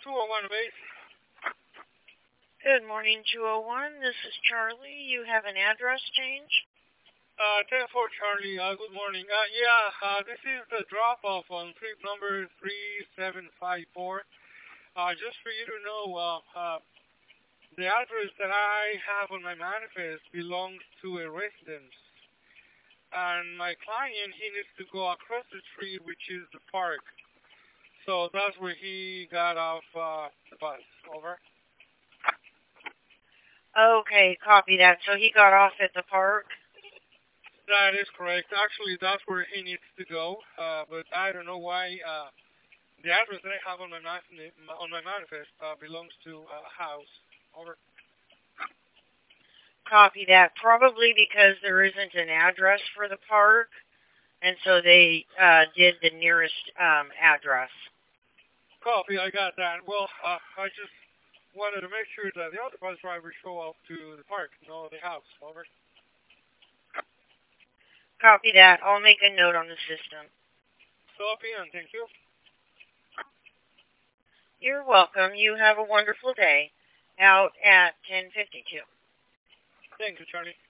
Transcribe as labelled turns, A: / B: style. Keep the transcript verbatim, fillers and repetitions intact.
A: two oh one base.
B: Good morning, two oh one. This is Charlie. You have an address change?
A: Uh, ten four Charlie, uh, good morning. Uh, yeah, uh, this is the drop-off on trip number three seven five four. Uh, just for you to know, uh, uh, the address that I have on my manifest belongs to a residence. And my client, he needs to go across the street, which is the park. So that's where he got off, uh, the bus. Over.
B: Okay, copy that. So he got off at the park?
A: That is correct. Actually, that's where he needs to go. Uh, but I don't know why, uh, the address that I have on my, on my manifest, uh, belongs to a house. Over.
B: Copy that. Probably because there isn't an address for the park, and so they uh, did the nearest um, address.
A: Copy, I got that. Well, uh, I just wanted to make sure that the other bus drivers show up to the park, no, the house. Over.
B: Copy that. I'll make a note on the system.
A: Copy, and thank you.
B: You're welcome. You have a wonderful day. Out at ten fifty-two.
A: Thank you, Charlie.